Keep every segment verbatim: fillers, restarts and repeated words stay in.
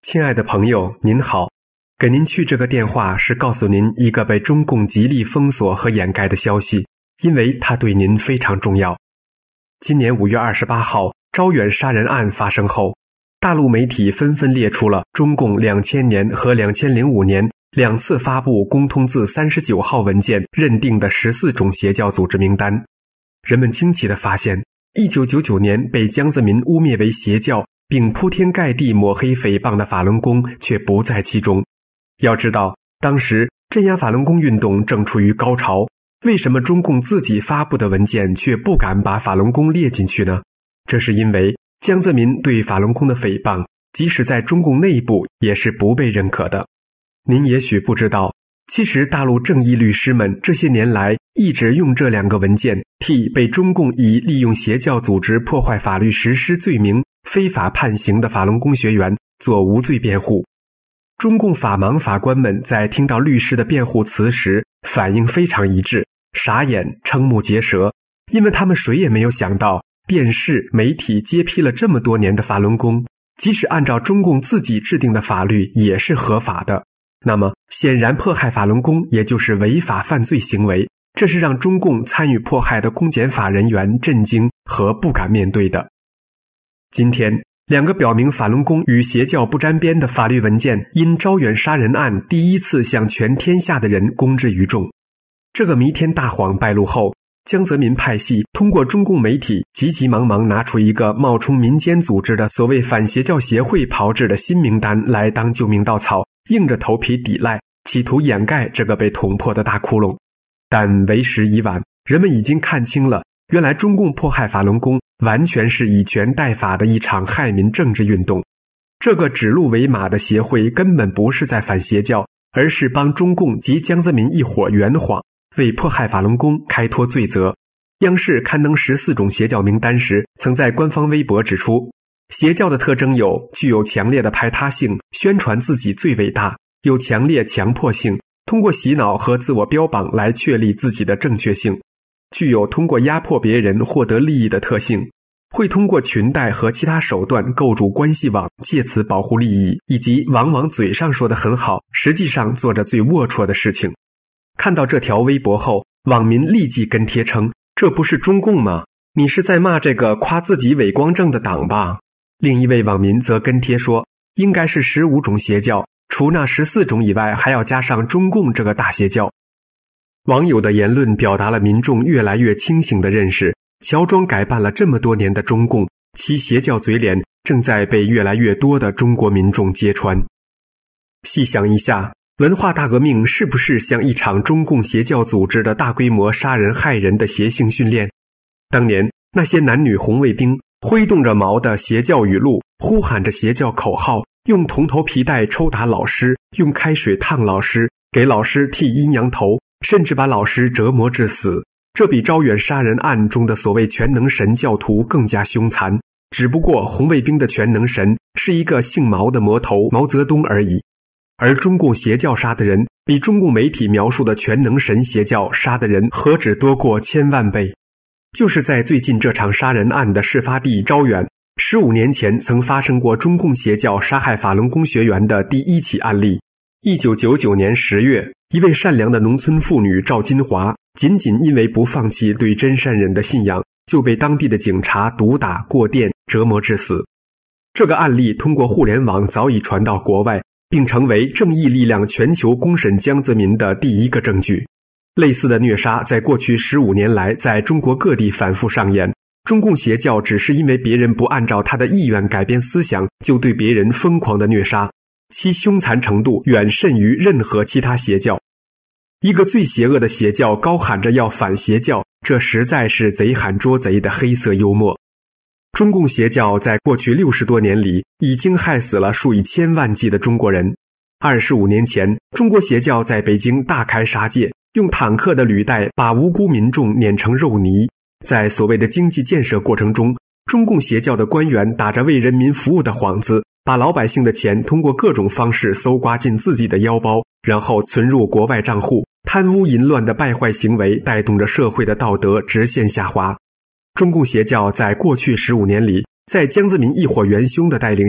亲爱的朋友，您好，给您去这个电话是告诉您一个被中共极力封锁和掩盖的消息，因为它对您非常重要。今年五月二十八号，招远杀人案发生后，大陆媒体纷纷列出了中共两千年和两千零五年两次发布公通字三十九号文件认定的十四种邪教组织名单。人们惊奇地发现，一九九九年被江泽民污蔑为邪教并铺天盖地抹黑诽谤的法轮功却不在其中。要知道，当时镇压法轮功运动正处于高潮，为什么中共自己发布的文件却不敢把法轮功列进去呢？这是因为江泽民对法轮功的诽谤，即使在中共内部也是不被认可的。您也许不知道，其实大陆正义律师们这些年来一直用这两个文件替被中共以利用邪教组织破坏法律实施罪名非法判刑的法轮功学员做无罪辩护。中共法盲法官们在听到律师的辩护词时，反应非常一致，傻眼瞠目结舌，因为他们谁也没有想到，电视媒体揭批了这么多年的法轮功，即使按照中共自己制定的法律也是合法的。那么显然迫害法轮功也就是违法犯罪行为，这是让中共参与迫害的公检法人员震惊和不敢面对的。今天，两个表明法轮功与邪教不沾边的法律文件因招远杀人案第一次向全天下的人公之于众。这个弥天大谎败露后，江泽民派系通过中共媒体急急忙忙拿出一个冒充民间组织的所谓反邪教协会炮制的新名单来当救命稻草，硬着头皮抵赖，企图掩盖这个被捅破的大窟窿。但为时已晚，人们已经看清了，原来中共迫害法轮功完全是以权代法的一场害民政治运动。这个指鹿为马的协会根本不是在反邪教，而是帮中共及江泽民一伙圆谎，为迫害法轮功开脱罪责。央视刊登十四种邪教名单时，曾在官方微博指出，邪教的特征有具有强烈的排他性，宣传自己最伟大，有强烈强迫性，通过洗脑和自我标榜来确立自己的正确性，具有通过压迫别人获得利益的特性，会通过裙带和其他手段构筑关系网，借此保护利益，以及往往嘴上说得很好，实际上做着最龌龊的事情。看到这条微博后，网民立即跟贴称，这不是中共吗？你是在骂这个夸自己伪光正的党吧？另一位网民则跟贴说，应该是十五种邪教，除那十四种以外，还要加上中共这个大邪教。网友的言论表达了民众越来越清醒的认识，乔装改扮了这么多年的中共，其邪教嘴脸正在被越来越多的中国民众揭穿。细想一下，文化大革命是不是像一场中共邪教组织的大规模杀人害人的邪性训练？当年那些男女红卫兵挥动着毛的邪教语录，呼喊着邪教口号，用铜头皮带抽打老师，用开水烫老师，给老师剃阴阳头，甚至把老师折磨致死。这比招远杀人案中的所谓全能神教徒更加凶残，只不过红卫兵的全能神是一个姓毛的魔头毛泽东而已，而中共邪教杀的人比中共媒体描述的全能神邪教杀的人何止多过千万倍。就是在最近这场杀人案的事发地招远，十五年前曾发生过中共邪教杀害法轮功学员的第一起案例。一九九九年十月，一位善良的农村妇女赵金华，仅仅因为不放弃对真善忍的信仰，就被当地的警察毒打、过电、折磨致死。这个案例通过互联网早已传到国外，并成为正义力量全球公审江泽民的第一个证据。类似的虐杀在过去十五年来在中国各地反复上演，中共邪教只是因为别人不按照他的意愿改变思想，就对别人疯狂的虐杀，其凶残程度远甚于任何其他邪教。一个最邪恶的邪教高喊着要反邪教，这实在是贼喊捉贼的黑色幽默。中共邪教在过去六十多年里已经害死了数以千万计的中国人。二十五年前，中国邪教在北京大开杀戒，用坦克的履带把无辜民众碾成肉泥。在所谓的经济建设过程中，中共邪教的官员打着为人民服务的幌子，把老百姓的钱通过各种方式搜刮进自己的腰包，然后存入国外账户，贪污淫乱的败坏行为带动着社会的道德直线下滑。中共邪教在过去十五年里，在江泽民一伙元凶的带领下，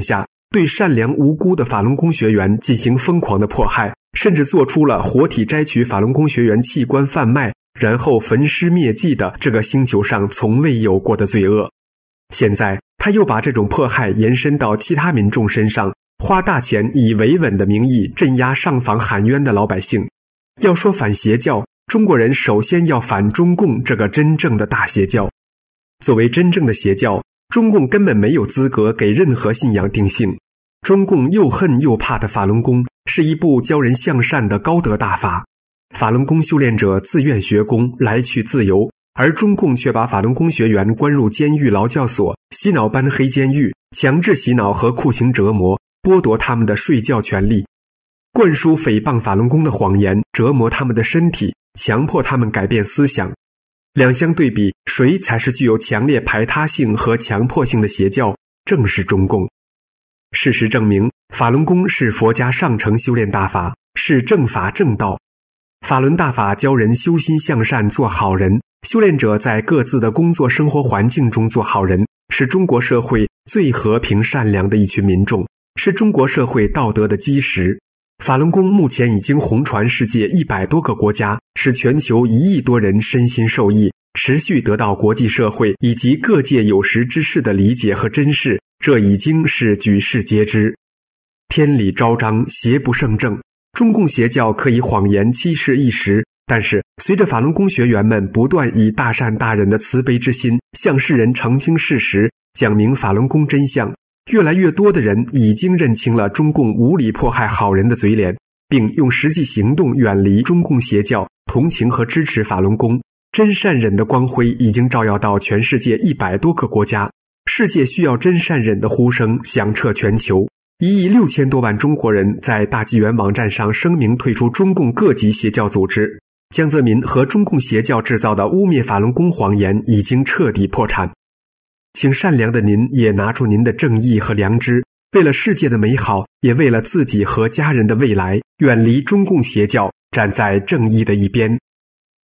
对善良无辜的法轮功学员进行疯狂的迫害，甚至做出了活体摘取法轮功学员器官贩卖，然后焚尸灭迹的这个星球上从未有过的罪恶。现在他又把这种迫害延伸到其他民众身上，花大钱以维稳的名义镇压上访喊冤的老百姓。要说反邪教，中国人首先要反中共这个真正的大邪教。作为真正的邪教，中共根本没有资格给任何信仰定性。中共又恨又怕的法轮功是一部教人向善的高德大法，法轮功修炼者自愿学功，来去自由，而中共却把法轮功学员关入监狱劳教所、洗脑班黑监狱，强制洗脑和酷刑折磨，剥夺他们的睡觉权利，灌输诽谤法轮功的谎言，折磨他们的身体，强迫他们改变思想。两相对比，谁才是具有强烈排他性和强迫性的邪教？正是中共。事实证明，法轮功是佛家上乘修炼大法，是正法正道。法轮大法教人修心向善，做好人，修炼者在各自的工作生活环境中做好人，是中国社会最和平善良的一群民众，是中国社会道德的基石。法轮功目前已经红传世界一百多个国家，使全球一亿多人身心受益，持续得到国际社会以及各界有识之士的理解和珍视，这已经是举世皆知。天理昭彰，邪不胜正。中共邪教可以谎言欺世一时，但是随着法轮功学员们不断以大善大仁的慈悲之心向世人澄清事实，讲明法轮功真相，越来越多的人已经认清了中共无理迫害好人的嘴脸，并用实际行动远离中共邪教，同情和支持法轮功。真善忍的光辉已经照耀到全世界一百多个国家，世界需要真善忍的呼声响彻全球。一亿六千多万中国人在大纪元网站上声明退出中共各级邪教组织。江泽民和中共邪教制造的污蔑法轮功谎言已经彻底破产。请善良的您也拿出您的正义和良知，为了世界的美好，也为了自己和家人的未来，远离中共邪教，站在正义的一边。